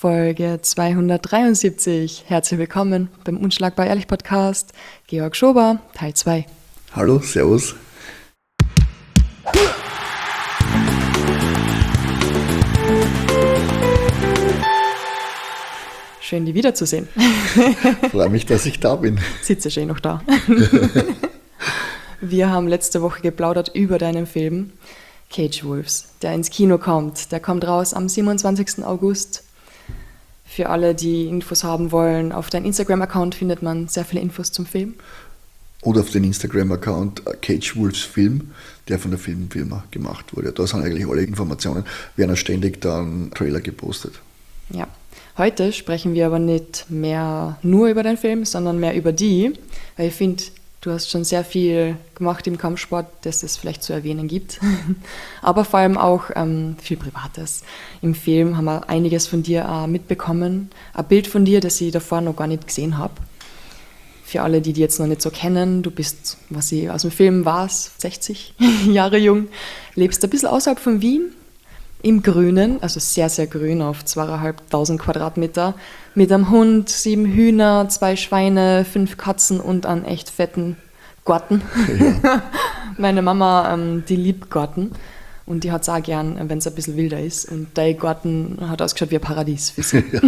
Folge 273. Herzlich willkommen beim Unschlagbar Ehrlich Podcast. Georg Schober, Teil 2. Hallo, servus. Schön, dich wiederzusehen. Freue mich, dass ich da bin. Sitze schön noch da. Wir haben letzte Woche geplaudert über deinen Film Cage Wolves, der ins Kino kommt. Der kommt raus am 27. August. Für alle, die Infos haben wollen, auf deinem Instagram-Account findet man sehr viele Infos zum Film. Oder auf den Instagram-Account Cage Wolves Film, der von der Filmfirma gemacht wurde. Da sind eigentlich alle Informationen, werden ständig dann Trailer gepostet. Ja, heute sprechen wir aber nicht mehr nur über den Film, sondern mehr über die, weil ich finde, du hast schon sehr viel gemacht im Kampfsport, das es vielleicht zu erwähnen gibt. Aber vor allem auch viel Privates. Im Film haben wir einiges von dir mitbekommen. Ein Bild von dir, das ich davor noch gar nicht gesehen habe. Für alle, die jetzt noch nicht so kennen, du bist, was ich aus dem Film weiß, 60 Jahre jung, lebst ein bisschen außerhalb von Wien, im Grünen, also sehr, sehr grün, auf 2.500 Quadratmeter, mit einem Hund, 7 Hühner, 2 Schweine, 5 Katzen und einen echt fetten Garten. Ja. Meine Mama, die liebt Garten und die hat es auch gern, wenn es ein bisschen wilder ist. Und dein Garten hat ausgeschaut wie ein Paradies für sie. Ja.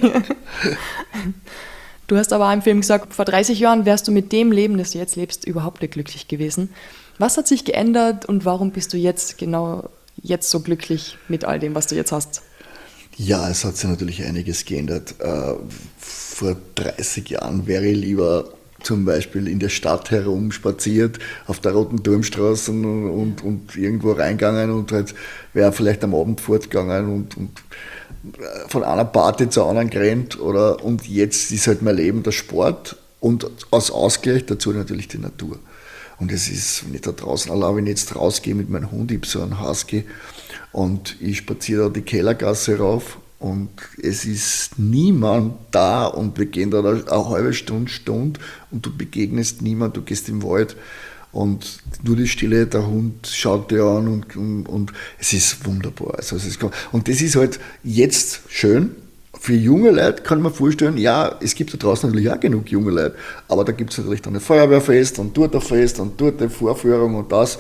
Du hast aber auch im Film gesagt, vor 30 Jahren wärst du mit dem Leben, das du jetzt lebst, überhaupt nicht glücklich gewesen. Was hat sich geändert und warum bist du jetzt so glücklich mit all dem, was du jetzt hast? Ja, es hat sich natürlich einiges geändert. Vor 30 Jahren wäre ich lieber zum Beispiel in der Stadt herumspaziert, auf der Roten Turmstraße und irgendwo reingegangen und halt wäre vielleicht am Abend fortgegangen und von einer Party zur anderen gerannt. Und jetzt ist halt mein Leben der Sport und als Ausgleich dazu natürlich die Natur. Und es ist, wenn ich da draußen allein, wenn ich jetzt rausgehe mit meinem Hund, ich habe so einen Husky und ich spaziere da die Kellergasse rauf und es ist niemand da und wir gehen da eine halbe Stunde und du begegnest niemand, du gehst im Wald und nur die Stille, der Hund schaut dir an und es ist wunderbar. Und das ist halt jetzt schön. Für junge Leute kann man vorstellen, ja, es gibt da draußen natürlich auch genug junge Leute, aber da gibt es natürlich dann ein Feuerwehrfest und dort ein Fest und dort eine Vorführung und das.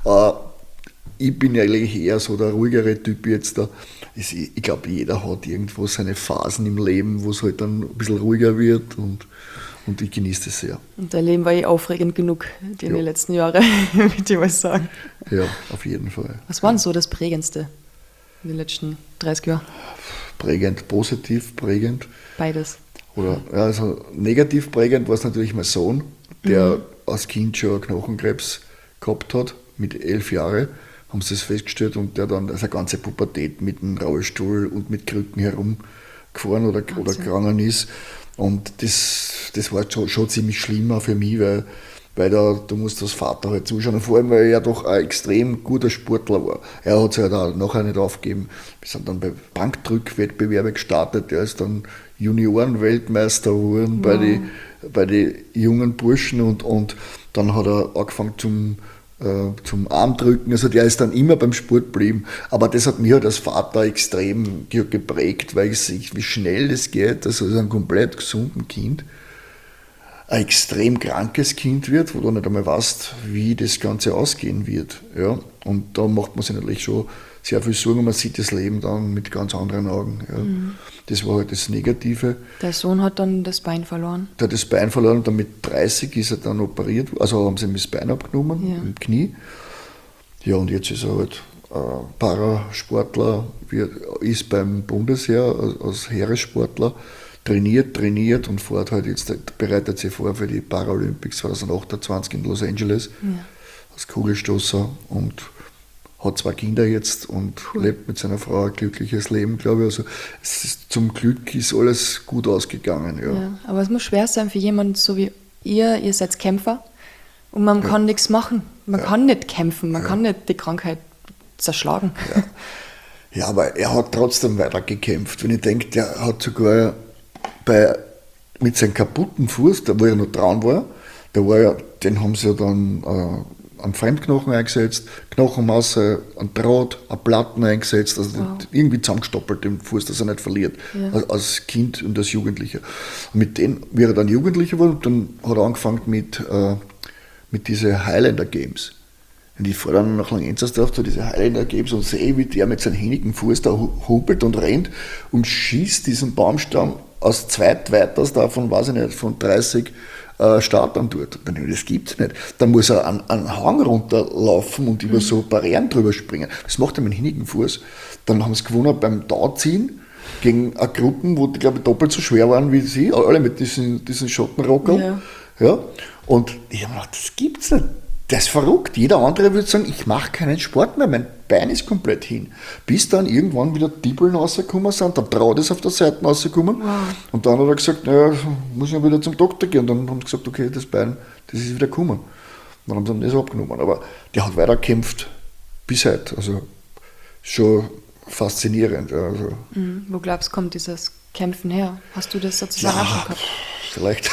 Ich bin ja eigentlich eher so der ruhigere Typ jetzt da. Ich glaube, jeder hat irgendwo seine Phasen im Leben, wo es halt dann ein bisschen ruhiger wird und ich genieße das sehr. Und dein Leben war aufregend genug in den letzten Jahren, würde ich mal sagen. Ja, auf jeden Fall. Was war denn so das Prägendste in den letzten 30 Jahren? Prägend, positiv prägend. Beides. Oder also negativ prägend war es natürlich mein Sohn, der als Kind schon Knochenkrebs gehabt hat, mit 11 Jahren, haben sie das festgestellt und der dann seine ganze Pubertät mit dem Rollstuhl und mit Krücken herumgefahren oder gegangen ist. Und das war schon ziemlich schlimm auch für mich, weil du musst als Vater halt zuschauen. Und vor allem, weil er ja doch ein extrem guter Sportler war. Er hat sich halt auch nachher nicht aufgegeben. Wir sind dann bei Bankdrückwettbewerben gestartet. Er ist dann Juniorenweltmeister geworden bei den jungen Burschen und dann hat er angefangen zum Armdrücken. Also der ist dann immer beim Sport geblieben. Aber das hat mich halt als Vater extrem geprägt, weil ich sehe, wie schnell das geht, dass also ein komplett gesunden Kind ein extrem krankes Kind wird, wo du nicht einmal weißt, wie das Ganze ausgehen wird. Ja? Und da macht man sich natürlich schon sehr viel Sorgen und man sieht das Leben dann mit ganz anderen Augen. Ja? Das war halt das Negative. Der Sohn hat dann das Bein verloren? Der hat das Bein verloren und dann mit 30 ist er dann operiert, also haben sie ihm das Bein abgenommen, im Knie. Ja, und jetzt ist er halt Parasportler, ist beim Bundesheer als Heeressportler, trainiert und fährt halt jetzt, bereitet sich vor für die Paralympics 2028 in Los Angeles als Kugelstoßer und hat 2 Kinder jetzt und lebt mit seiner Frau ein glückliches Leben, glaube ich. Also zum Glück ist alles gut ausgegangen. Ja. Aber es muss schwer sein für jemanden so wie ihr seid Kämpfer und man kann nichts machen. Man kann nicht kämpfen, man kann nicht die Krankheit zerschlagen. Ja, aber er hat trotzdem weiter gekämpft. Wenn ich denke, der hat sogar mit seinem kaputten Fuß, da wo er noch dran war, den haben sie ja dann einen Fremdknochen eingesetzt, Knochenmasse, einen Draht, einen Platten eingesetzt, also irgendwie zusammengestoppelt den Fuß, dass er nicht verliert, als Kind und als Jugendlicher. Und mit denen, wie er dann Jugendlicher wurde, dann hat er angefangen mit diesen Highlander Games. Und ich fahre dann nach Langenzersdorf zu diese Highlander Games und sehe, wie der mit seinem hinigen Fuß da humpelt und rennt und schießt diesen Baumstamm aus zweitweiters davon, weiß ich nicht, von 30 Startern dort. Dann denke ich, das gibt's nicht. Dann muss er an Hang runterlaufen und über so Barrieren drüber springen. Das macht er mit dem hinigen Fuß. Dann haben sie gewonnen beim Tauziehen gegen eine Gruppe, wo die, glaube ich, doppelt so schwer waren wie sie, alle mit diesen Schottenrockern. Ja. Und ich habe mir gedacht, das gibt's nicht. Das ist verrückt. Jeder andere würde sagen, ich mache keinen Sport mehr, mein Bein ist komplett hin. Bis dann irgendwann wieder die Bullen rausgekommen sind, der Draht ist auf der Seite rausgekommen. Und dann hat er gesagt, naja, muss ich wieder zum Doktor gehen. Und dann haben sie gesagt, okay, das Bein, das ist wieder gekommen. Und dann haben sie ihm das abgenommen. Aber der hat weiter gekämpft bis heute. Also schon faszinierend. Ja, also. Wo glaubst du, kommt dieses Kämpfen her? Hast du das sozusagen auch schon gehabt? Vielleicht.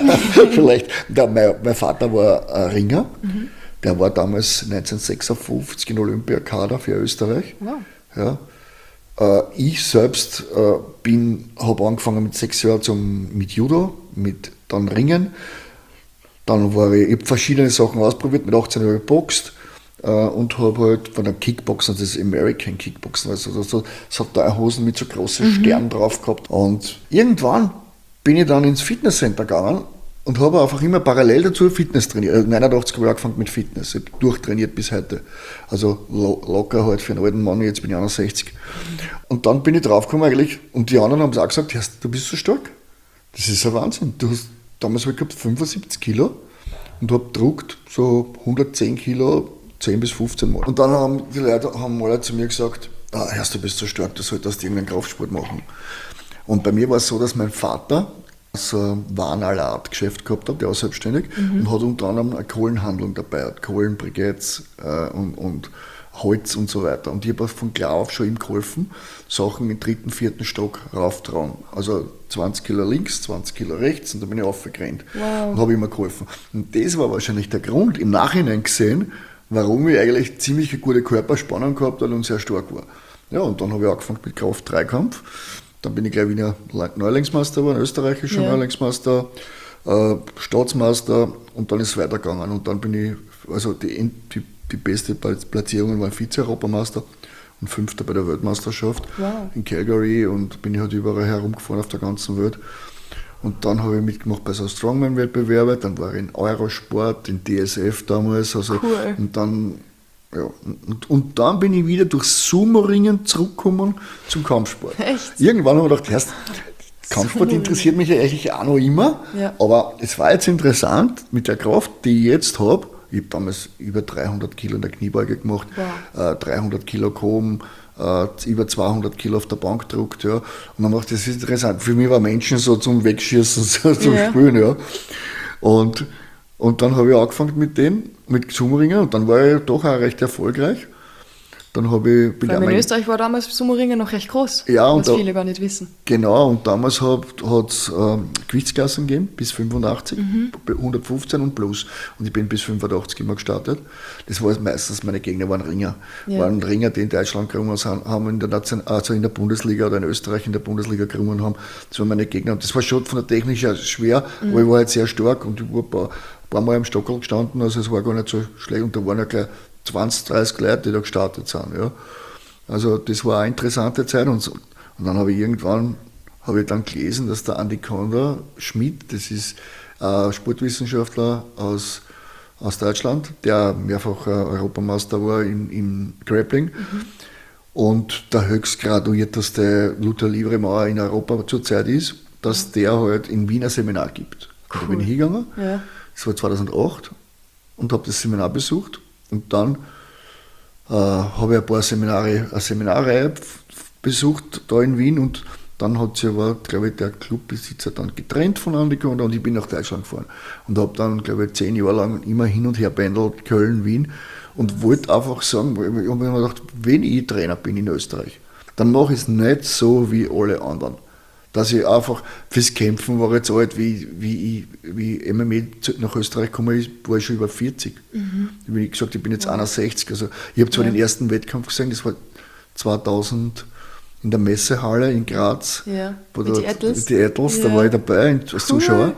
Mein Vater war ein Ringer. Der war damals 1956 in Olympiakader für Österreich. Wow. Ja. Ich selbst habe angefangen mit 6 Jahren mit Judo, mit dann Ringen. Dann ich habe verschiedene Sachen ausprobiert, mit 18 Jahren geboxt und habe halt von der Kickboxen, das ist American Kickboxen, also so Hosen mit so großen Sternen drauf gehabt. Und irgendwann bin ich dann ins Fitnesscenter gegangen und habe einfach immer parallel dazu Fitness trainiert. 89 habe ich angefangen mit Fitness. Ich habe durchtrainiert bis heute. Also locker halt für einen alten Mann, jetzt bin ich 61. Und dann bin ich draufgekommen eigentlich, und die anderen haben es auch gesagt, du bist so stark. Das ist ein Wahnsinn. Du hast damals habe ich gehabt 75 Kilo und habe gedruckt so 110 Kilo 10 bis 15 Mal. Und dann haben die Leute alle zu mir gesagt, du bist so stark, du solltest irgendeinen Kraftsport machen. Und bei mir war es so, dass mein Vater so ein Warenalartgeschäft gehabt hat, der war selbstständig und hat unter anderem eine Kohlenhandlung dabei, hat Kohlenbriketts und Holz und so weiter. Und ich habe von klar auf schon ihm geholfen, Sachen im 3., 4. Stock rauftragen. Also 20 Kilo links, 20 Kilo rechts und dann bin ich aufgerannt und habe ihm geholfen. Und das war wahrscheinlich der Grund, im Nachhinein gesehen, warum ich eigentlich ziemlich eine gute Körperspannung gehabt habe und sehr stark war. Ja, und dann habe ich angefangen mit Kraft-3-Kampf. Dann bin ich gleich wieder Neulingsmeister geworden, österreichischer Neulingsmeister, Staatsmeister und dann ist es weitergegangen. Und dann bin ich, also die beste Platzierung war Vize-Europameister und 5. bei der Weltmeisterschaft in Calgary und bin ich halt überall herumgefahren auf der ganzen Welt. Und dann habe ich mitgemacht bei so Strongman-Wettbewerben, dann war ich in Eurosport, in DSF damals. Also, cool. Und dann dann bin ich wieder durch Sumo-Ringen zurückgekommen zum Kampfsport. Echt? Irgendwann habe ich gedacht, Kampfsport interessiert mich ja eigentlich auch noch immer, aber es war jetzt interessant mit der Kraft, die ich jetzt habe. Ich habe damals über 300 Kilo in der Kniebeuge gemacht, 300 Kilo gehoben, über 200 Kilo auf der Bank gedruckt. Ja. Und dann dachte ich, das ist interessant. Für mich war Menschen so zum Wegschießen, so zum Spielen. Ja. Und dann habe ich angefangen mit Sumo-Ringen und dann war ich doch auch recht erfolgreich. Dann habe ich... Weil in Österreich war damals Sumo-Ringen noch recht groß, was viele gar nicht wissen. Genau, und damals hat es Gewichtsklassen gegeben, bis 85, 115 und plus. Und ich bin bis 85 immer gestartet. Das war meistens, meine Gegner waren Ringer. Waren Ringer, die in Deutschland gerungen haben, in der Bundesliga oder in Österreich in der Bundesliga gerungen haben. Das waren meine Gegner. Und das war schon von der Technik her schwer, aber ich war halt sehr stark und ich war ein paar Mal am Stockerl gestanden, also es war gar nicht so schlecht. Und da waren ja gleich 20, 30 Leute, die da gestartet sind. Ja. Also das war eine interessante Zeit. Und dann habe ich dann gelesen, dass der Andi Konda Schmidt, das ist ein Sportwissenschaftler aus Deutschland, der mehrfach Europameister war im Grappling und der höchstgraduierteste Luther Livre-Mauer in Europa zurzeit ist, dass der halt in Wien ein Seminar gibt. Cool. Da bin ich hingegangen, das war 2008 und habe das Seminar besucht. Und dann habe ich eine Seminarreihe besucht da in Wien und dann hat sich aber, glaube ich, der Clubbesitzer dann getrennt von Andi Konda und ich bin nach Deutschland gefahren und habe dann, glaube ich, 10 Jahre lang immer hin und her pendelt, Köln, Wien und wollte einfach sagen, ich habe mir gedacht, wenn ich Trainer bin in Österreich, dann mache ich es nicht so wie alle anderen. dass ich einfach fürs Kämpfen war jetzt alt, wie MMA nach Österreich gekommen ist, war ich schon über 40. Wie ich gesagt, ich bin jetzt 61. Also ich habe zwar den ersten Wettkampf gesehen, das war 2000 in der Messehalle in Graz. Ja. Mit die Ettels, da war ich dabei als Zuschauer.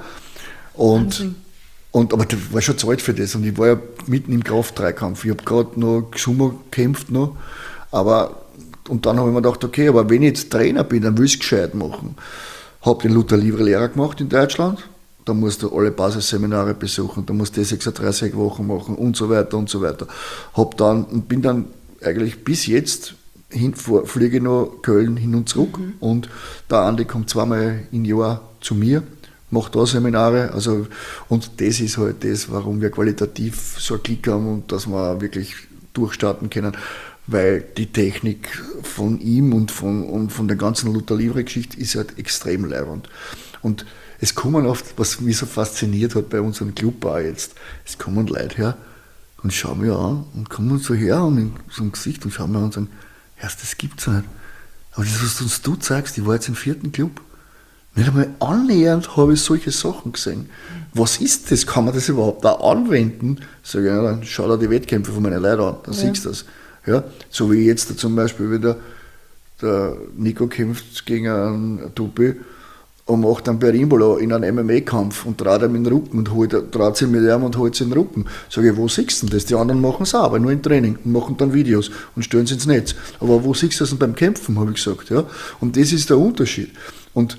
Aber das war schon zu alt für das. Und ich war ja mitten im Kraft-3-Kampf. Ich habe gerade noch Sumo gekämpft noch. Und dann habe ich mir gedacht, okay, aber wenn ich jetzt Trainer bin, dann will ich es gescheit machen. Habe den Luther Livre-Lehrer gemacht in Deutschland. Da musst du alle Basisseminare besuchen, da musst du 36 Wochen machen und so weiter und so weiter. Bin dann eigentlich bis jetzt fliege ich nach Köln hin und zurück. Und der Andi kommt zweimal im Jahr zu mir, macht da Seminare. Also, und das ist halt das, warum wir qualitativ so einen Klick haben und dass wir wirklich durchstarten können. Weil die Technik von ihm und von der ganzen Luther Livre-Geschichte ist halt extrem leibend. Und es kommen oft, was mich so fasziniert hat bei unserem Club auch jetzt, es kommen Leute her und schauen mich an und kommen so her und in so ein Gesicht und schauen mir an und sagen, das gibt's nicht. Aber das, was uns du zeigst, ich war jetzt im 4. Club, nicht einmal annähernd habe ich solche Sachen gesehen. Was ist das? Kann man das überhaupt auch anwenden? Sag ich, ja, dann schau dir die Wettkämpfe von meinen Leuten an, dann siehst du das. Ja, so wie jetzt zum Beispiel wieder der Nico kämpft gegen einen Tupi und macht einen Berimbolo in einem MMA-Kampf und dreht ihm in den Rücken und dreht sich mit ihm und holt sich in den Rücken. Sag ich, wo siehst du denn das? Die anderen machen es auch, aber nur im Training und machen dann Videos und stellen es ins Netz. Aber wo siehst du das denn beim Kämpfen, habe ich gesagt. Ja? Und das ist der Unterschied. Und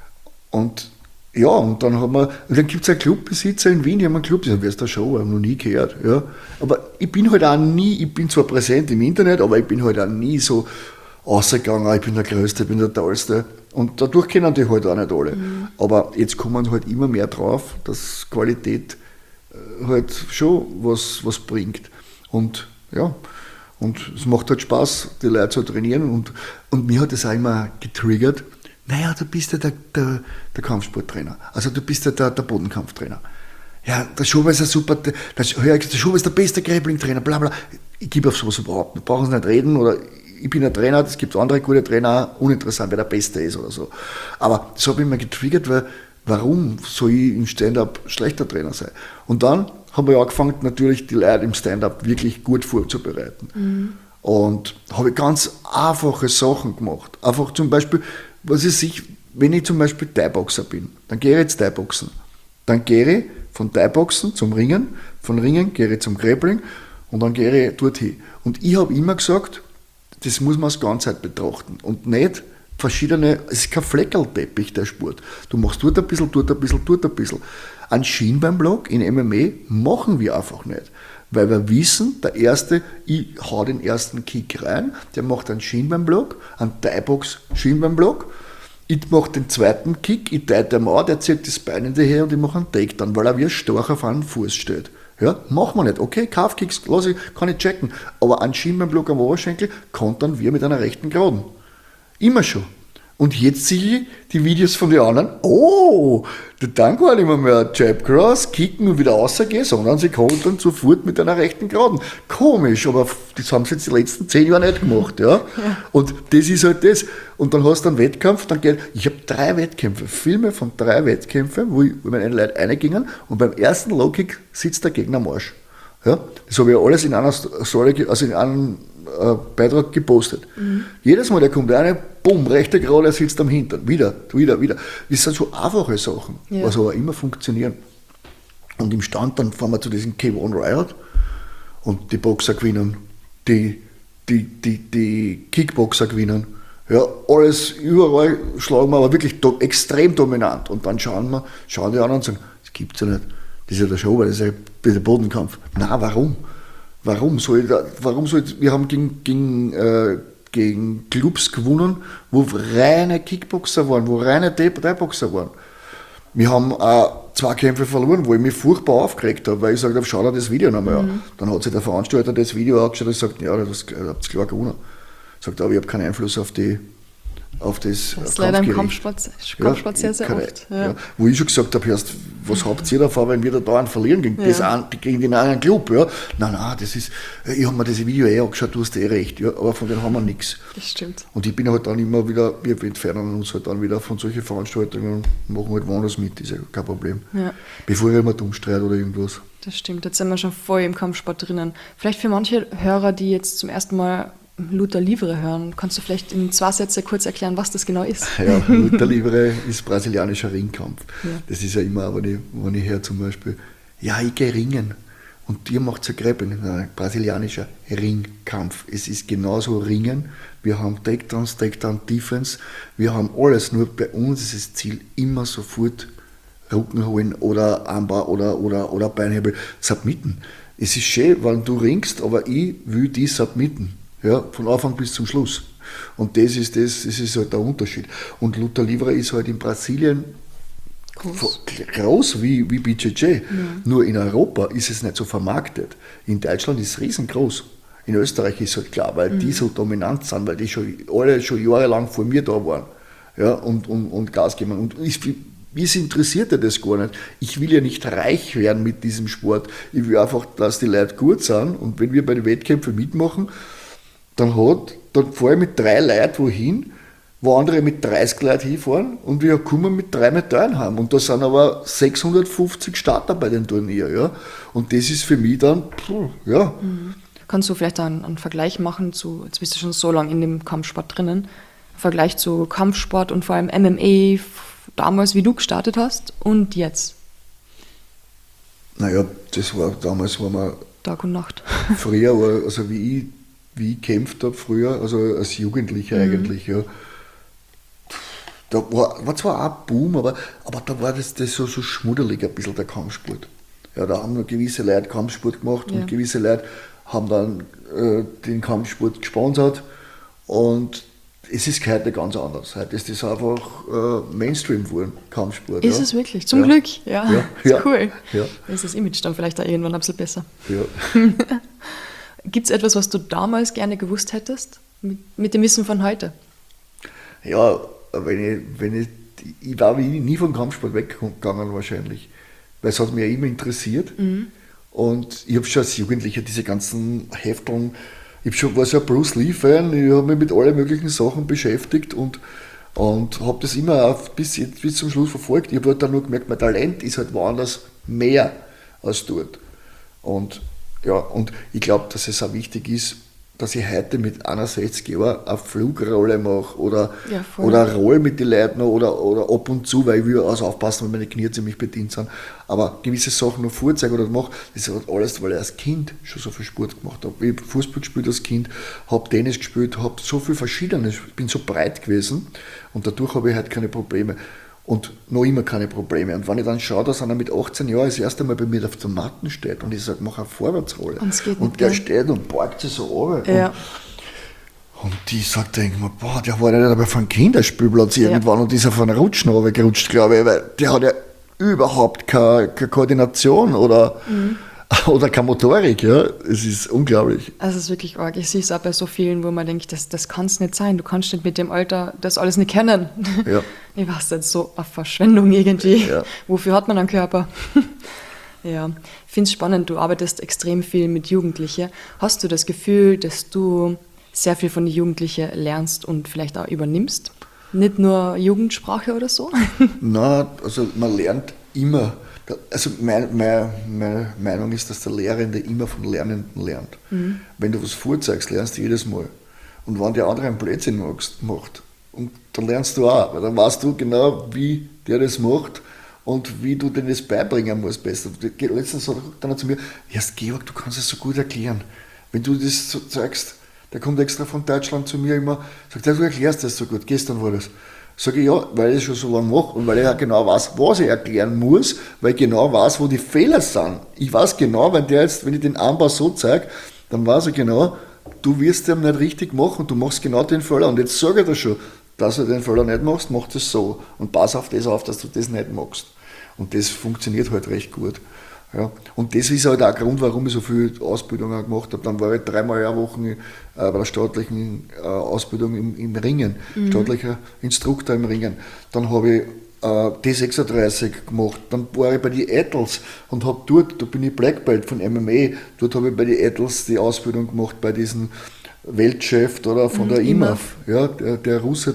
dann gibt es einen Clubbesitzer in Wien, die haben einen Club, das wirst du schon, habe noch nie gehört. Ja. Aber ich bin halt auch nie, ich bin zwar präsent im Internet, aber ich bin halt auch nie so rausgegangen, ich bin der Größte, ich bin der Tollste. Und dadurch kennen die halt auch nicht alle. Aber jetzt kommen halt immer mehr drauf, dass Qualität halt schon was bringt. Und ja, und es macht halt Spaß, die Leute zu trainieren. Und mich hat das auch immer getriggert. Naja, du bist ja der Kampfsporttrainer. Also du bist ja der Bodenkampftrainer. Ja, der Schober ist ein super, der Schober ist der beste Grappling-Trainer, bla bla. Ich gebe auf sowas überhaupt nicht. Brauchen Sie nicht reden oder ich bin ein Trainer, es gibt andere gute Trainer, uninteressant, wer der Beste ist oder so. Aber das habe ich immer getriggert, weil warum soll ich im Stand-up schlechter Trainer sein? Und dann haben wir angefangen, natürlich die Leute im Stand-up wirklich gut vorzubereiten. Und habe ganz einfache Sachen gemacht. Einfach zum Beispiel, wenn ich zum Beispiel Thai-Boxer bin, dann gehe ich jetzt Thai-Boxen. Dann gehe ich von Thai-Boxen zum Ringen, von Ringen gehe ich zum Grappling und dann gehe ich dorthin. Und ich habe immer gesagt, das muss man als Ganzheit betrachten und nicht verschiedene, es ist kein Fleckerlteppich, der Sport. Du machst dort ein bisschen, dort ein bisschen, dort ein bisschen. Einen Schienbeinblock in MMA machen wir einfach nicht. Weil wir wissen, ich hau den ersten Kick rein, der macht einen Schienbeinblock, einen Thai-Box-Schienbeinblock. Ich mache den zweiten Kick, ich teile den an, der zieht das Bein in die Höhe und ich mache einen Takedown, weil er wie ein Storch auf einen Fuß steht. Ja, machen wir nicht. Okay, Calfkicks, kann ich checken. Aber einen Schienbeinblock am Oberschenkel kontern wir mit einer rechten Geraden. Immer schon. Und jetzt sehe ich die Videos von den anderen. Oh, dann gar nicht mehr Jab Cross, kicken und wieder rausgehen, sondern sie kontern sofort mit einer rechten Geraden. Komisch, aber das haben sie jetzt die letzten 10 Jahre nicht gemacht. Ja? Und das ist halt das. Und dann hast du einen Wettkampf, ich habe 3 Wettkämpfe, Filme von 3 Wettkämpfen, wo meine Leute reingingen und beim ersten Low-Kick sitzt der Gegner am Arsch. Ja? Das habe ich alles in einer Story, also in einem Beitrag gepostet. Jedes Mal, der kommt rein, bumm, rechte Gerade, er sitzt am Hintern. Wieder. Das sind so einfache Sachen, was aber immer funktionieren. Und im Stand, dann fahren wir zu diesem K1 Riot und die Boxer gewinnen, die Kickboxer gewinnen. Ja, alles, überall schlagen wir, aber wirklich extrem dominant. Und dann schauen die an und sagen, das gibt's ja nicht. Das ist ja der Show, weil das ist ja der Bodenkampf. Na, warum? Wir haben gegen Clubs gewonnen, wo reine Kickboxer waren, wo reine Thai-Boxer waren. Wir haben auch 2 Kämpfe verloren, wo ich mich furchtbar aufgeregt habe, weil ich gesagt habe, schau dir das Video nochmal an. Dann hat sich der Veranstalter das Video angeschaut und gesagt, ja, das habt ihr klar gewonnen. Sagt, aber ich habe keinen Einfluss auf die auf das Das ist leider im Kampfsport Kampfsport sehr, sehr oft. Ja. Wo ich schon gesagt habe, hörst, was habt ihr davon, wenn wir da dauernd verlieren gegen, gegen den anderen Club? Ja? Nein, das ist, ich habe mir das Video angeschaut, du hast recht, ja, aber von denen haben wir nichts. Das stimmt. Und ich bin halt dann immer wieder, wir entfernen uns halt dann wieder von solchen Veranstaltungen und machen halt woanders mit, ist ja kein Problem. Ja. Bevor ich immer dumm streite oder irgendwas. Das stimmt, jetzt sind wir schon voll im Kampfsport drinnen. Vielleicht für manche Hörer, die jetzt zum ersten Mal Luta Livre hören, kannst du vielleicht in 2 Sätzen kurz erklären, was das genau ist? Ja, Luta Livre ist brasilianischer Ringkampf. Ja. Das ist ja immer, wenn ich höre zum Beispiel, ja, ich gehe ringen und ihr macht ja Gräben. Nein, brasilianischer Ringkampf. Es ist genauso Ringen. Wir haben Takedowns, Takedown-Defense, wir haben alles, nur bei uns ist das Ziel immer sofort Rücken holen oder Armbar oder Beinhebel submitten. Es ist schön, wenn du ringst, aber ich will die submitten. Ja, von Anfang bis zum Schluss. Und das ist halt der Unterschied. Und Luta Livre ist halt in Brasilien groß wie BJJ. Ja. Nur in Europa ist es nicht so vermarktet. In Deutschland ist es riesengroß. In Österreich ist es halt klar, weil die so dominant sind, weil die alle schon jahrelang vor mir da waren. Ja, und Gas geben. Und mich interessiert ja das gar nicht. Ich will ja nicht reich werden mit diesem Sport. Ich will einfach, dass die Leute gut sind. Und wenn wir bei den Wettkämpfen mitmachen, dann fahre ich mit 3 Leuten wohin, wo andere mit 30 Leuten hinfahren und wir kommen mit 3 Medaillen heim. Und da sind aber 650 Starter bei den Turnieren. Ja? Und das ist für mich dann, ja. Kannst du vielleicht einen Vergleich machen jetzt bist du schon so lange in dem Kampfsport drinnen, Vergleich zu Kampfsport und vor allem MMA, damals, wie du gestartet hast und jetzt? Naja, damals war man Tag und Nacht. Früher, also wie ich gekämpft habe früher, also als Jugendlicher eigentlich, ja. Da war zwar auch ein Boom, aber da war das so schmuddelig ein bisschen, der Kampfsport. Ja, da haben nur gewisse Leute Kampfsport gemacht und gewisse Leute haben dann den Kampfsport gesponsert und es ist heute ganz anders. Heute ist das einfach Mainstream geworden, Kampfsport. Ist es wirklich? Zum Glück, ja. Ist cool. Ja. Da ist das Image dann vielleicht auch irgendwann ein bisschen besser. Ja. Gibt es etwas, was du damals gerne gewusst hättest, mit dem Wissen von heute? Ja, ich war nie vom Kampfsport weggegangen wahrscheinlich, weil es hat mich ja immer interessiert. Und ich habe schon als Jugendlicher diese ganzen Hefteln, war so ein Bruce Lee-Fan, ich habe mich mit allen möglichen Sachen beschäftigt und habe das immer bis zum Schluss verfolgt. Ich habe halt dann nur gemerkt, mein Talent ist halt woanders mehr als dort. Und ich glaube, dass es auch wichtig ist, dass ich heute mit 61 Jahren eine Flugrolle mache oder eine Rolle mit den Leuten oder ab und zu, weil ich will aufpassen, weil meine Knie ziemlich bedient sind. Aber gewisse Sachen noch vorzeigen oder mache, das ist halt alles, weil ich als Kind schon so viel Sport gemacht habe. Ich habe Fußball gespielt als Kind, habe Tennis gespielt, habe so viel Verschiedenes, bin so breit gewesen und dadurch habe ich heute keine Probleme. Und noch immer keine Probleme. Und wenn ich dann schaue, dass einer mit 18 Jahren das erste Mal bei mir auf der Matte steht und ich sage, mach eine Vorwärtsrolle. Und der steht und beugt sich so runter. Ja. Und die sagt irgendwann, boah, der war ja nicht einmal von Kinderspielplatz irgendwann und ist auf einen Rutschen runtergerutscht, glaube ich, weil der hat ja überhaupt keine Koordination oder keine Motorik, ja. Es ist unglaublich. Also es ist wirklich arg. Ich sehe es auch bei so vielen, wo man denkt, das kann es nicht sein. Du kannst nicht mit dem Alter das alles nicht kennen. Ja. Ich weiß nicht, so eine Verschwendung irgendwie. Ja. Wofür hat man einen Körper? Ja, ich finde es spannend. Du arbeitest extrem viel mit Jugendlichen. Hast du das Gefühl, dass du sehr viel von den Jugendlichen lernst und vielleicht auch übernimmst? Nicht nur Jugendsprache oder so? Nein, also man lernt immer. Also meine Meinung ist, dass der Lehrende immer von Lernenden lernt. Wenn du was vorzeigst, lernst du jedes Mal. Und wenn der andere einen Blödsinn macht, und dann lernst du auch, weil dann weißt du genau, wie der das macht und wie du denen das beibringen musst besser. Letztens sagt er zu mir, Georg, du kannst es so gut erklären. Wenn du das so zeigst, der kommt extra von Deutschland zu mir immer, sagt, du erklärst das so gut, gestern war das. Sage ich ja, weil ich es schon so lange mache und weil ich ja genau weiß, was ich erklären muss, weil ich genau weiß, wo die Fehler sind. Ich weiß genau, wenn ich den Armbau so zeige, dann weiß ich genau, du wirst den nicht richtig machen, du machst genau den Fehler. Und jetzt sage ich dir schon, dass du den Fehler nicht machst, mach das so. Und pass auf das auf, dass du das nicht machst. Und das funktioniert halt recht gut. Ja. Und das ist halt auch der Grund, warum ich so viel Ausbildung auch gemacht habe. Dann war ich 3-mal eine Woche bei der staatlichen Ausbildung im Ringen, staatlicher Instruktor im Ringen. Dann habe ich T36 gemacht, dann war ich bei den Ettels und habe dort, da bin ich Black Belt von MMA, dort habe ich bei den Ettels die Ausbildung gemacht, bei diesem Weltchef oder von der IMAF, ja, der Russe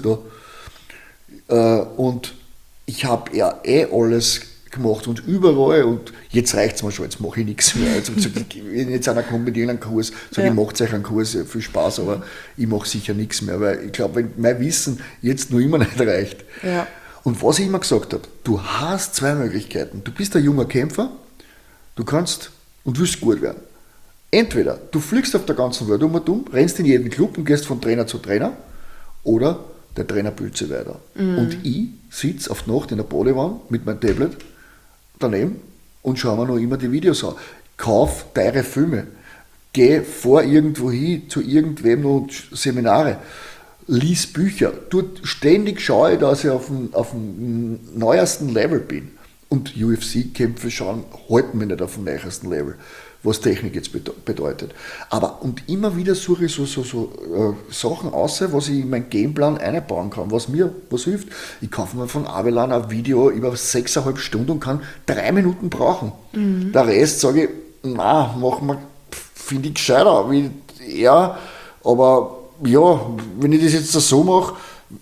da. Und ich habe ja alles gemacht und überall und jetzt reicht es mir schon, jetzt mache ich nichts mehr. Also, wenn jetzt einer kommt mit irgendeinem Kurs, sage ich, macht euch einen Kurs, viel Spaß, aber ich mache sicher nichts mehr, weil ich glaube, wenn mein Wissen jetzt noch immer nicht reicht. Ja. Und was ich immer gesagt habe, du hast 2 Möglichkeiten. Du bist ein junger Kämpfer, du kannst und willst gut werden. Entweder du fliegst auf der ganzen Welt um, rennst in jeden Club und gehst von Trainer zu Trainer, oder der Trainer bildet sich weiter. Und ich sitze auf die Nacht in der Badewanne mit meinem Tablet daneben und schaue mir noch immer die Videos an. Kauf teure Filme, geh vor irgendwo hin zu irgendwem noch Seminare. Lies Bücher. Dort ständig schaue ich, dass ich auf dem neuesten Level bin. Und UFC-Kämpfe halten mich nicht auf dem neuesten Level, was Technik jetzt bedeutet. Aber und immer wieder suche ich so Sachen aus, was ich in meinen Gameplan einbauen kann, was hilft. Ich kaufe mir von Avelan ein Video über 6,5 Stunden und kann 3 Minuten brauchen. Der Rest sage ich, na, machen wir, finde ich gescheiter, wie er, aber ja, wenn ich das jetzt so mache,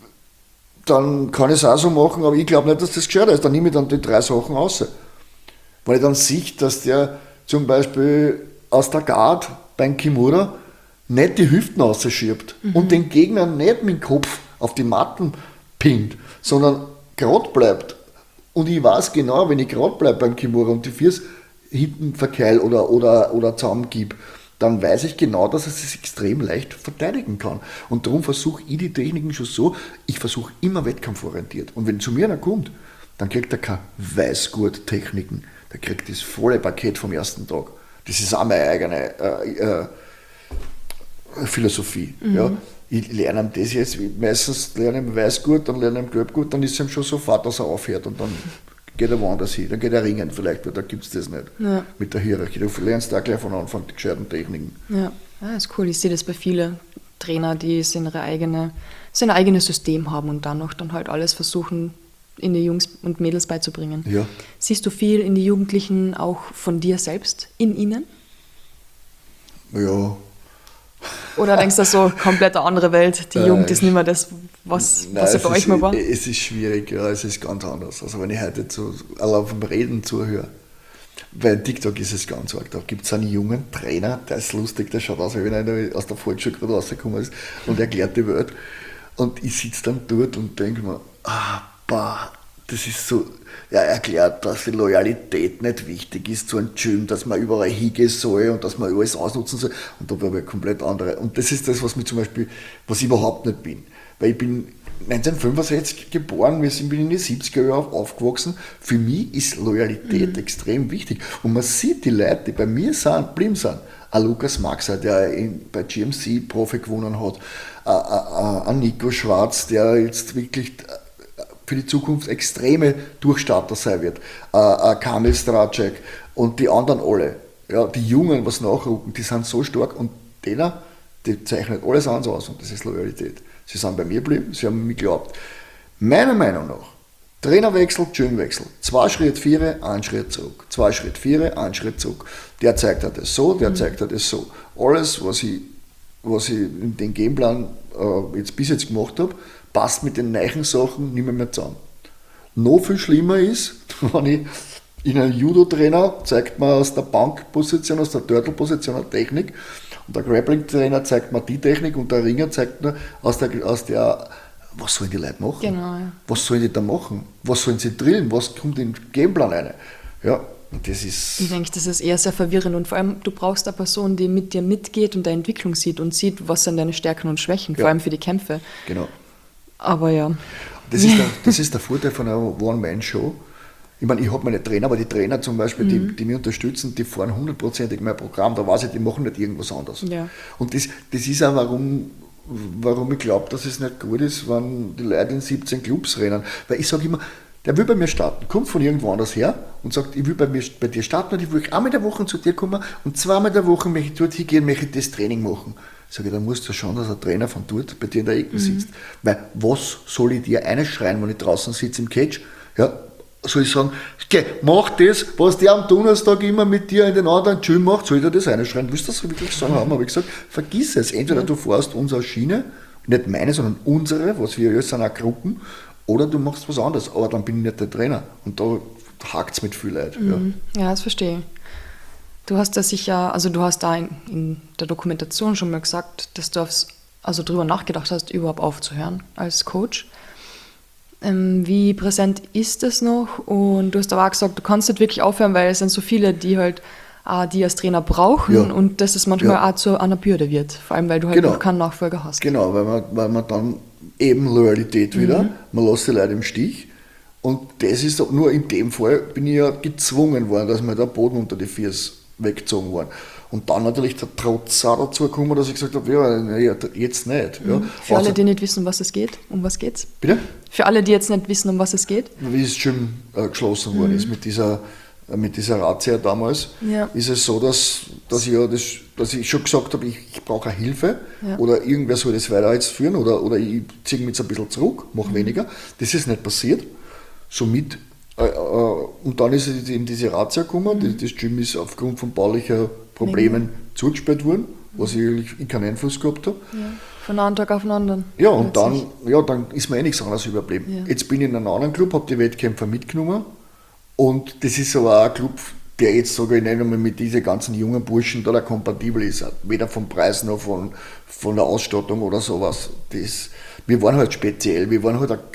dann kann ich es auch so machen, aber ich glaube nicht, dass das gescheiter ist. Dann nehme ich dann die 3 Sachen raus. Weil ich dann sehe, dass der zum Beispiel aus der Guard beim Kimura nicht die Hüften rausschiebt und den Gegner nicht mit dem Kopf auf die Matten pinnt, sondern gerade bleibt. Und ich weiß genau, wenn ich gerade bleibe beim Kimura und die Füße hinten verkeil oder zusammengib, dann weiß ich genau, dass es sich extrem leicht verteidigen kann. Und darum versuche ich die Techniken schon so, ich versuche immer wettkampforientiert. Und wenn zu mir einer kommt, dann kriegt er keine Weißgurt-Techniken, der kriegt das volle Paket vom ersten Tag. Das ist auch meine eigene Philosophie. Ja. Ich lerne ihm das jetzt, meistens lerne ich ihm Weißgurt, dann lerne ich ihm Gelbgurt, dann ist es ihm schon sofort, dass er aufhört und dann geht er woanders hin, dann geht er ringen vielleicht, weil da gibt es das nicht mit der Hierarchie. Du lernst da gleich von Anfang die gescheiten Techniken. Ja, das ist cool. Ich sehe das bei vielen Trainer, die sein eigenes System haben und dann halt alles versuchen, in die Jungs und Mädels beizubringen. Ja. Siehst du viel in die Jugendlichen auch von dir selbst in ihnen? Ja. Oder denkst du so, komplett eine andere Welt, die Jugend ist nicht mehr das, was ja bei euch mal war? Es ist schwierig, ja, es ist ganz anders. Also wenn ich heute so auf dem Reden zuhöre, bei TikTok ist es ganz arg, da gibt es einen jungen Trainer, der ist lustig, der schaut aus, wie wenn er aus der Volksschule gerade rausgekommen ist und erklärt die Welt. Und ich sitze dann dort und denke mir, das ist so, er erklärt, dass die Loyalität nicht wichtig ist zu einem Gym, dass man überall hingehen soll und dass man alles ausnutzen soll. Und da war ich komplett andere. Und das ist das, was ich überhaupt nicht bin. Weil ich bin 1965 geboren, wir sind in den 70er Jahren aufgewachsen. Für mich ist Loyalität extrem wichtig. Und man sieht die Leute, die bei mir geblieben sind. Ein Lukas Maxer, der bei GMC Profi gewonnen hat. Ein Nico Schwarz, der jetzt wirklich für die Zukunft extreme Durchstarter sein wird. Kamil Stracek und die anderen alle. Ja, die Jungen, was nachrücken, die sind so stark und die zeichnen alles anders aus und das ist Loyalität. Sie sind bei mir geblieben, sie haben mich geglaubt. Meiner Meinung nach, Trainerwechsel, Gymwechsel, 2 Schritt 4, 1 Schritt zurück, 2 Schritt 4, 1 Schritt zurück. Der zeigt hat das so, der zeigt hat das so. Alles, was ich in den Gameplan bis jetzt gemacht habe, passt mit den neuen Sachen nicht mehr zusammen. Noch viel schlimmer ist, wenn ich in einem Judo-Trainer zeigt mir aus der Bankposition, aus der Turtle-Position eine Technik und der Grappling-Trainer zeigt mir die Technik und der Ringer zeigt mir aus der was sollen die Leute machen? Genau, ja. Was sollen die da machen? Was sollen sie drillen? Was kommt in den Gameplan rein? Ja, und das ist... Ich denke, das ist eher sehr verwirrend und vor allem, du brauchst eine Person, die mit dir mitgeht und deine Entwicklung sieht und sieht, was sind deine Stärken und Schwächen, vor allem für die Kämpfe. Genau. Aber ja. Das ist der Vorteil von einer One-Man-Show. Ich meine, ich habe meine Trainer, aber die Trainer zum Beispiel, die mich unterstützen, die fahren 100%ig mein Programm, da weiß ich, die machen nicht irgendwas anderes. Ja. Und das ist auch, warum ich glaube, dass es nicht gut ist, wenn die Leute in 17 Clubs rennen. Weil ich sage immer, Der will bei mir starten, kommt von irgendwo anders her und sagt, ich will bei dir starten und ich will einmal in der Woche zu dir kommen und zweimal in der Woche möchte ich dort hingehen, möchte ich das Training machen. Sage ich, dann musst du schauen, dass ein Trainer von dort bei dir in der Ecke sitzt. Weil was soll ich dir einschreien, wenn ich draußen sitze im Cage? Ja, soll ich sagen, okay, mach das, was der am Donnerstag immer mit dir in den anderen Gym macht, soll ich dir das einschreien? Willst du das wirklich sagen? Haben wir gesagt, vergiss es. Entweder du fährst unsere Schiene, nicht meine, sondern unsere, was wir sind auch Gruppen, oder du machst was anderes, aber dann bin ich nicht der Trainer. Und da hakt es mit viel Leid. Ja, das verstehe ich. Du hast das sicher, also du hast da in der Dokumentation schon mal gesagt, dass du drüber nachgedacht hast, überhaupt aufzuhören als Coach. Wie präsent ist das noch? Und du hast aber auch gesagt, du kannst nicht wirklich aufhören, weil es sind so viele, die halt die als Trainer brauchen und dass es manchmal auch zu einer Bürde wird. Vor allem, weil du halt noch keinen Nachfolger hast. Genau, weil man dann eben Loyalität wieder, man lässt die Leute im Stich. Und das ist nur in dem Fall, bin ich ja gezwungen worden, dass mir der Boden unter die Füße weggezogen worden. Und dann natürlich der Trotz auch dazu gekommen, dass ich gesagt habe, ja, jetzt nicht. Ja. Für alle, die nicht wissen, um was es geht, um was geht's? Bitte? Für alle, die jetzt nicht wissen, um was es geht? Wie das Gym geschlossen worden ist mit dieser Razzia damals, ist es so, dass ich schon gesagt habe, ich brauche Hilfe oder irgendwer soll das weiter jetzt führen oder ich ziehe mich jetzt ein bisschen zurück, mache weniger. Das ist nicht passiert. Somit, und dann ist eben diese Razzia gekommen. Das Gym ist aufgrund von baulicher Problemen zugesperrt worden, was ich eigentlich keinen Einfluss gehabt habe. Ja. Von einem Tag auf den anderen. Ja, und dann ist mir nichts anderes überblieben. Ja. Jetzt bin ich in einem anderen Club, habe die Wettkämpfer mitgenommen und das ist aber auch ein Club, der jetzt, sage ich nicht einmal, mit diesen ganzen jungen Burschen da kompatibel ist. Weder vom Preis noch von der Ausstattung oder sowas. Wir waren halt speziell, wir waren halt ein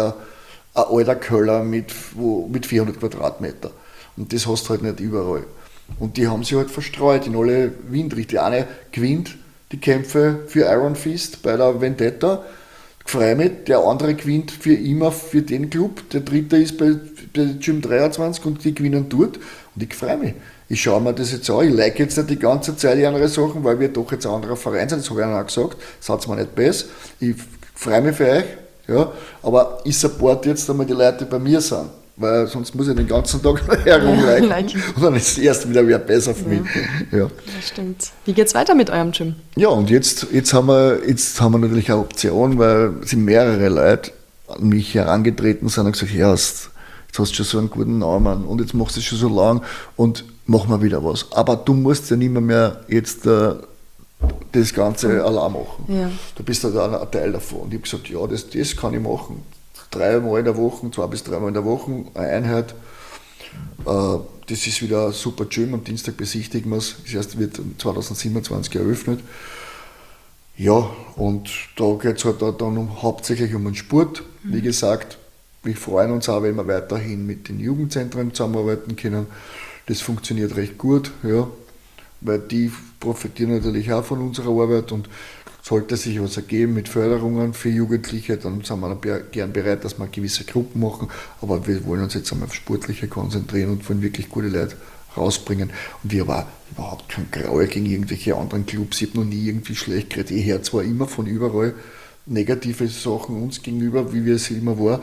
alter Köller mit 400 Quadratmeter. Und das hast du halt nicht überall. Und die haben sich halt verstreut in alle Windrichtungen. Der eine gewinnt die Kämpfe für Iron Fist bei der Vendetta, freue mich. Der andere gewinnt für immer für den Club. Der dritte ist bei Gym 23 und die gewinnen dort. Und ich freue mich. Ich schaue mir das jetzt an. Ich like jetzt nicht die ganze Zeit die andere Sachen, weil wir doch jetzt ein anderer Verein sind. Das habe ich ihnen auch gesagt. Seid mir nicht besser. Ich freue mich für euch. Ja, aber ich support jetzt einmal die Leute, die bei mir sind, weil sonst muss ich den ganzen Tag herumleichen und dann ist es erst wieder besser für mich. Ja. Das stimmt. Wie geht es weiter mit eurem Gym? Ja, und jetzt haben wir natürlich eine Option, weil es sind mehrere Leute an mich herangetreten sind und gesagt, ja, jetzt hast du schon so einen guten Namen und jetzt machst du es schon so lang und machen wir wieder was. Aber du musst ja nicht mehr jetzt das Ganze allein machen. Ja. Du bist halt auch ein Teil davon. Und ich habe gesagt, ja, das kann ich machen. 2 bis 3 Mal in der Woche, eine Einheit. Das ist wieder ein super Gym. Am Dienstag besichtigen wir es. Das erste wird 2027 eröffnet. Ja, und da geht es halt dann hauptsächlich um den Sport. Wie gesagt, wir freuen uns auch, wenn wir weiterhin mit den Jugendzentren zusammenarbeiten können. Das funktioniert recht gut, ja, weil die profitieren natürlich auch von unserer Arbeit und sollte sich was ergeben mit Förderungen für Jugendliche, dann sind wir gern bereit, dass wir gewisse Gruppen machen, aber wir wollen uns jetzt einmal auf Sportliche konzentrieren und wollen wirklich gute Leute rausbringen. Und ich habe auch überhaupt kein Graue gegen irgendwelche anderen Clubs, ich habe noch nie irgendwie schlecht geredet. Ich höre zwar immer von überall negative Sachen uns gegenüber, wie wir es immer war,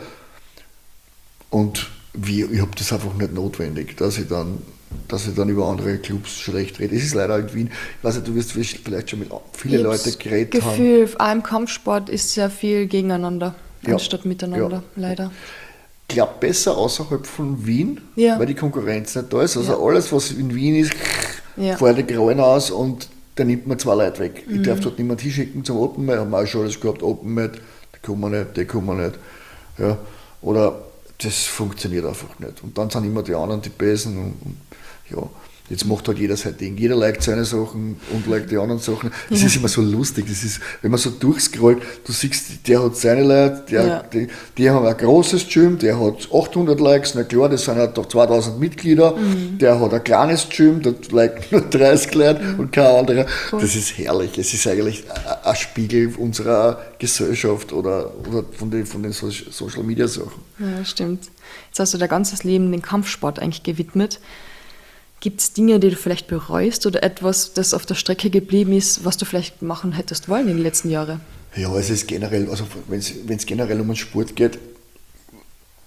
und ich habe das einfach nicht notwendig, dass ich dann über andere Clubs schlecht rede. Es ist leider in Wien, ich weiß nicht, du wirst vielleicht schon mit vielen Leuten geredet haben. Gefühl, auch im Kampfsport ist sehr viel gegeneinander, anstatt miteinander, leider. Ich glaube, besser außerhalb von Wien, weil die Konkurrenz nicht da ist. Also alles, was in Wien ist, fährt die Grauen aus und da nimmt man 2 Leute weg. Ich darf dort niemand hinschicken zum Open Mat, haben wir auch schon alles gehabt, Open Mat, die kommen nicht. Ja. Oder das funktioniert einfach nicht. Und dann sind immer die anderen die Besen und ja, jetzt macht halt jeder sein Ding. Jeder liked seine Sachen und liked die anderen Sachen. Das ist immer so lustig. Das ist, wenn man so durchscrollt, du siehst, der hat seine Leute, die haben ein großes Gym, der hat 800 Likes, na klar, das sind halt doch 2000 Mitglieder. Der hat ein kleines Gym, da liken nur 30 Leute und kein anderer. Cool. Das ist herrlich. Es ist eigentlich ein Spiegel unserer Gesellschaft oder von den Social Media Sachen. Ja, stimmt. Jetzt hast du dein ganzes Leben den Kampfsport eigentlich gewidmet. Gibt es Dinge, die du vielleicht bereust oder etwas, das auf der Strecke geblieben ist, was du vielleicht machen hättest wollen in den letzten Jahren? Ja, es ist generell, also wenn es generell um den Sport geht,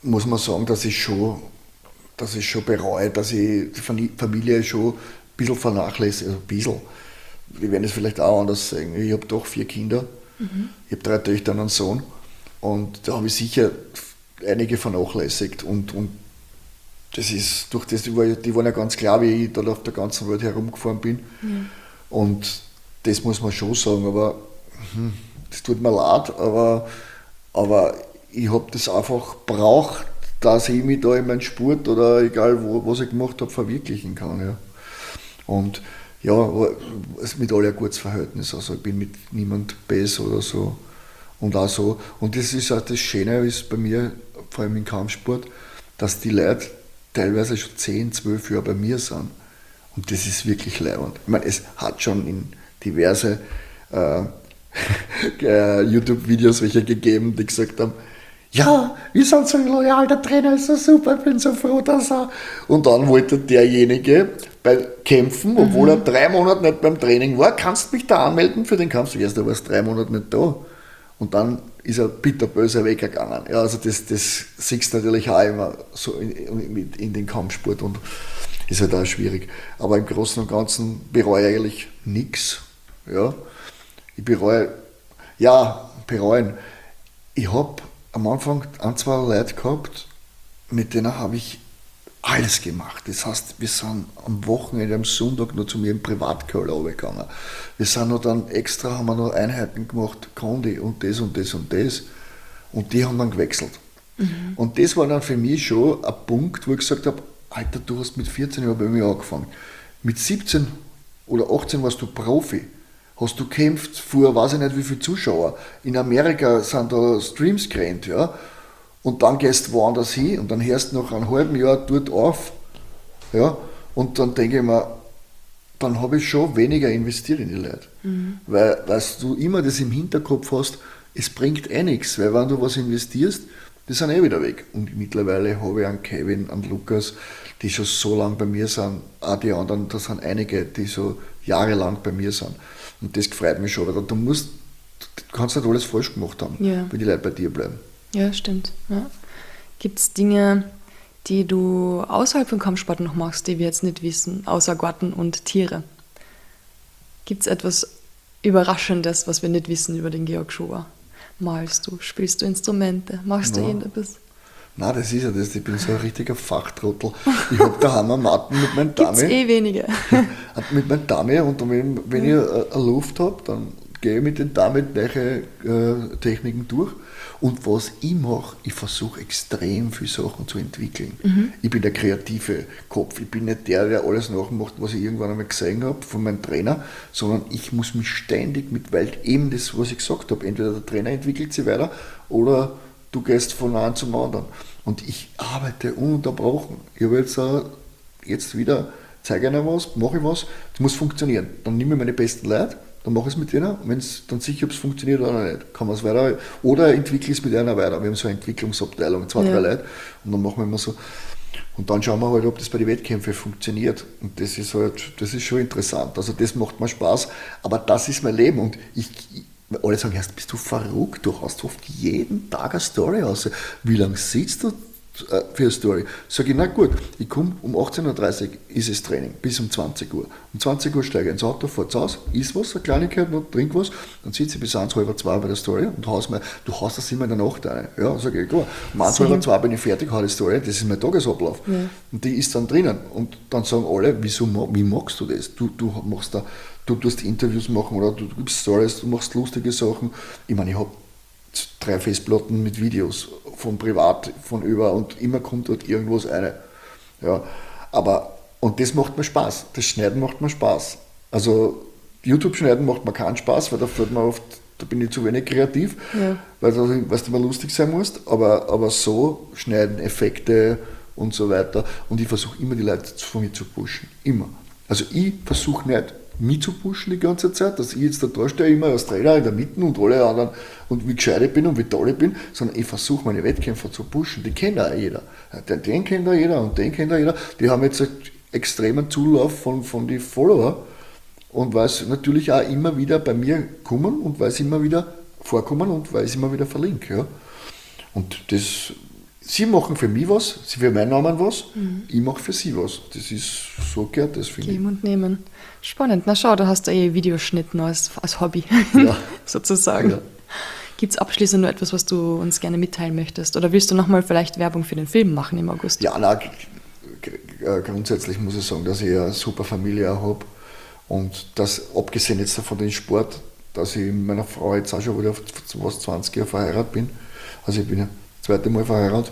muss man sagen, dass ich schon bereue, dass ich die Familie schon ein bisschen vernachlässigt, also ein bisschen. Wir werden es vielleicht auch anders sagen. Ich habe doch 4 Kinder, ich habe 3 Töchter und einen Sohn und da habe ich sicher einige vernachlässigt und das ist durch das, die waren ja ganz klar, wie ich da auf der ganzen Welt herumgefahren bin und das muss man schon sagen, aber das tut mir leid, aber ich habe das einfach braucht, dass ich mich da in meinen Sport oder egal was ich gemacht habe, verwirklichen kann. Ja. Und ja, es mit alle ein gutes Verhältnis. Also ich bin mit niemand besser oder so. Und auch so. Und das ist auch das Schöne ist bei mir, vor allem im Kampfsport, dass die Leute teilweise schon 10, 12 Jahre bei mir sind. Und das ist wirklich leibend. Ich meine, es hat schon in diverse YouTube-Videos welche gegeben, die gesagt haben, ja, wir sind so loyal, der Trainer ist so super, ich bin so froh, dass er... Und dann wollte derjenige bei Kämpfen, obwohl er 3 Monate nicht beim Training war, kannst du mich da anmelden für den Kampf? Ja, du warst 3 Monate nicht da. Und dann ist er bitterböse weggegangen. Ja, also das siehst du natürlich auch immer so in den Kampfsport und ist halt auch schwierig. Aber im Großen und Ganzen bereue ich eigentlich nichts. Ja. Ich bereuen. Ich habe am Anfang 1, 2 Leute gehabt, mit denen habe ich alles gemacht. Das heißt, wir sind am Wochenende, am Sonntag noch zu mir im Privatkeller runtergegangen. Wir sind noch dann extra, haben wir noch Einheiten gemacht, Kondi und das und das und das. Und die haben dann gewechselt. Und das war dann für mich schon ein Punkt, wo ich gesagt habe, Alter, du hast mit 14 Jahren bei mir angefangen. Mit 17 oder 18 warst du Profi. Hast du gekämpft vor, weiß ich nicht wie viele Zuschauer. In Amerika sind da Streams gerannt, ja. Und dann gehst du woanders hin und dann hörst du nach einem halben Jahr dort auf. Ja. Und dann denke ich mir, dann habe ich schon weniger investiert in die Leute. Weil du immer das im Hinterkopf hast, es bringt nichts, weil wenn du was investierst, die sind wieder weg. Und mittlerweile habe ich einen Kevin, einen Lukas, die schon so lange bei mir sind, auch die anderen, da sind einige, die so jahrelang bei mir sind. Und das freut mich schon, weil du kannst nicht alles falsch gemacht haben, wenn die Leute bei dir bleiben. Ja, stimmt. Ja. Gibt es Dinge, die du außerhalb von Kampfsport noch machst, die wir jetzt nicht wissen, außer Garten und Tiere? Gibt es etwas Überraschendes, was wir nicht wissen über den Georg Schober? Malst du, spielst du Instrumente, machst du irgendetwas? Nein, das ist ja das, ich bin so ein richtiger Fachtrottel. Ich habe daheim eine Matten mit meinem Dummy. Gibt's wenige. Mit meinem Dummy und wenn ich eine Luft habe, dann gehe ich mit dem Dummy neue Techniken durch. Und was ich mache, ich versuche extrem viele Sachen zu entwickeln. Ich bin der kreative Kopf. Ich bin nicht der alles nachmacht, was ich irgendwann einmal gesehen habe von meinem Trainer, sondern ich muss mich ständig weil eben das, was ich gesagt habe, entweder der Trainer entwickelt sich weiter oder du gehst von einem zum anderen. Und ich arbeite ununterbrochen. Ich habe jetzt wieder, zeige ihnen was, mache ich was, das muss funktionieren. Dann nehme ich meine besten Leute, dann mache ich es mit denen, wenn es dann sicher, ob es funktioniert oder nicht, kann man es weiter, oder entwickle ich es mit einer weiter. Wir haben so eine Entwicklungsabteilung, 2, 3 Leute, und dann machen wir immer so. Und dann schauen wir halt, ob das bei den Wettkämpfen funktioniert. Und das ist schon interessant. Also das macht mir Spaß, aber das ist mein Leben. Und alle sagen erst, bist du verrückt, du hast oft jeden Tag eine Story raus. Wie lange sitzt du für eine Story? Sag ich, na gut, ich komme um 18.30 Uhr, ist es Training, bis um 20 Uhr. Um 20 Uhr steige ich ins Auto, fahre zu Hause, iss was, eine Kleinigkeit, noch trink was, dann sitze ich bis 1, halb 2 bei der Story und du haust das immer in der Nacht rein. Ja, sag ich, klar. Um 1, halb 2 bin ich fertig, habe die Story, das ist mein Tagesablauf. Ja. Und die ist dann drinnen. Und dann sagen alle, wie magst du das? Du tust Interviews machen oder du gibst Stories, du machst lustige Sachen. Ich meine, ich habe 3 Festplatten mit Videos von privat, von über und immer kommt dort irgendwas rein. Ja, und das macht mir Spaß. Das Schneiden macht mir Spaß. Also YouTube-Schneiden macht mir keinen Spaß, weil da fällt mir oft, da bin ich zu wenig kreativ, weil du immer lustig sein musst. Aber so Schneiden, Effekte und so weiter. Und ich versuche immer die Leute von mir zu pushen. Immer. Also ich versuche nicht, mich zu pushen die ganze Zeit, dass ich jetzt da stehe, immer als Trainer in der Mitte und alle anderen und wie gescheit ich bin und wie toll ich bin, sondern ich versuche meine Wettkämpfer zu pushen. Die kennt auch jeder. Den kennt auch jeder und den kennt auch jeder. Die haben jetzt einen extremen Zulauf von den Follower und weil sie natürlich auch immer wieder bei mir kommen und weil sie immer wieder vorkommen und weil ich sie immer wieder verlinke. Ja. Und das sie machen für mich was, sie für meinen Namen was, ich mache für sie was. Das ist so gehört, das finde ich. Geben und nehmen. Spannend. Na schau, du hast Videoschnitt noch als Hobby, Ja. sozusagen. Ja. Gibt es abschließend noch etwas, was du uns gerne mitteilen möchtest? Oder willst du nochmal vielleicht Werbung für den Film machen im August? Ja, nein, grundsätzlich muss ich sagen, dass ich eine super Familie auch habe und das, abgesehen jetzt von dem Sport, dass ich mit meiner Frau jetzt auch schon wieder fast 20 Jahre verheiratet bin. Also ich bin ja das zweite Mal verheiratet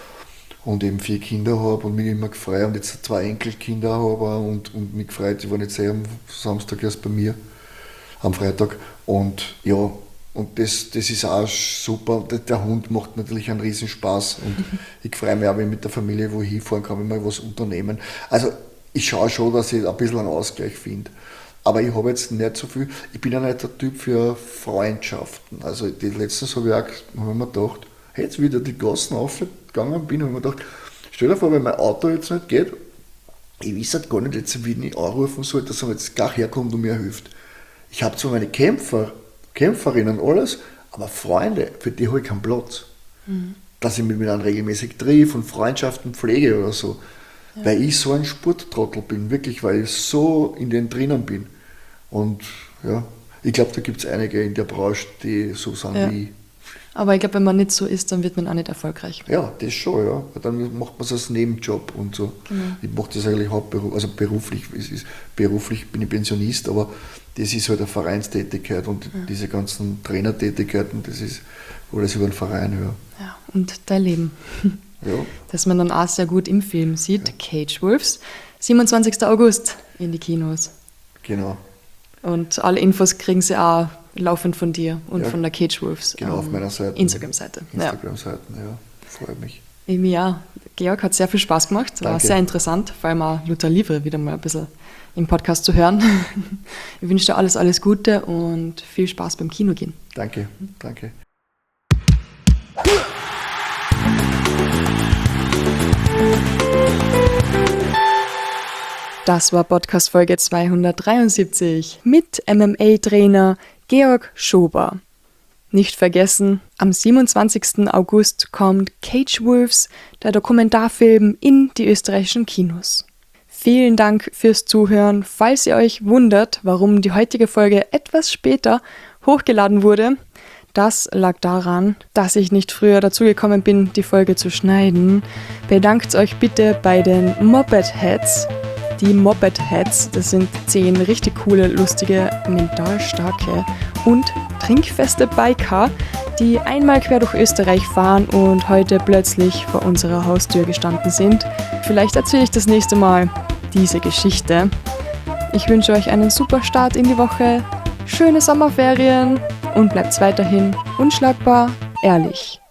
und eben 4 Kinder habe und mich immer gefreut und jetzt 2 Enkelkinder habe und mich gefreut, die waren jetzt am Samstag erst bei mir, am Freitag. Und ja, und das ist auch super. Der Hund macht natürlich einen riesen Spaß und ich freue mich auch, wenn ich mit der Familie wo hinfahren kann, wenn wir was unternehmen. Also ich schaue schon, dass ich ein bisschen einen Ausgleich finde. Aber ich habe jetzt nicht so viel, ich bin ja nicht der Typ für Freundschaften. Also letztens habe ich mir gedacht, jetzt wieder die Gassen aufgegangen bin, habe ich mir gedacht, stell dir vor, wenn mein Auto jetzt nicht geht, ich weiß halt gar nicht, jetzt, wie ich anrufen soll, dass er jetzt gar herkommt und mir hilft. Ich habe zwar meine Kämpferinnen alles, aber Freunde, für die habe ich keinen Platz. Dass ich mich mit einem regelmäßig treffe und Freundschaften pflege oder so. Ja. Weil ich so ein Sporttrottel bin, wirklich, weil ich so in den drinnen bin. Und ja, ich glaube, da gibt es einige in der Branche, die so sind wie ich. Aber ich glaube, wenn man nicht so ist, dann wird man auch nicht erfolgreich. Ja, das schon, ja. Dann macht man es als Nebenjob und so. Genau. Ich mache das eigentlich hauptberuflich, also beruflich bin ich Pensionist, aber das ist halt eine Vereinstätigkeit und diese ganzen Trainertätigkeiten, das ist alles über den Verein, ja. Ja, und dein Leben. Ja. Das man dann auch sehr gut im Film sieht, ja. Cage Wolves, 27. August in die Kinos. Genau. Und alle Infos kriegen sie auch laufend von dir und von der Cage Wolves. Genau, auf meiner Seite. Instagram-Seite. Instagram-Seiten, ja. Freut mich. Ja, Georg, hat sehr viel Spaß gemacht. War Danke. sehr interessant, vor allem auch Luther Livre wieder mal ein bisschen im Podcast zu hören. Ich wünsche dir alles Gute und viel Spaß beim Kinogehen. Danke. Das war Podcast-Folge 273 mit MMA-Trainer Georg Schober. Nicht vergessen, am 27. August kommt Cage Wolves, der Dokumentarfilm, in die österreichischen Kinos. Vielen Dank fürs Zuhören. Falls ihr euch wundert, warum die heutige Folge etwas später hochgeladen wurde, das lag daran, dass ich nicht früher dazugekommen bin, die Folge zu schneiden. Bedankt euch bitte bei den Moped Heads. Die Moped Heads, das sind 10 richtig coole, lustige, mental starke und trinkfeste Biker, die einmal quer durch Österreich fahren und heute plötzlich vor unserer Haustür gestanden sind. Vielleicht erzähle ich das nächste Mal diese Geschichte. Ich wünsche euch einen super Start in die Woche, schöne Sommerferien und bleibt weiterhin unschlagbar ehrlich.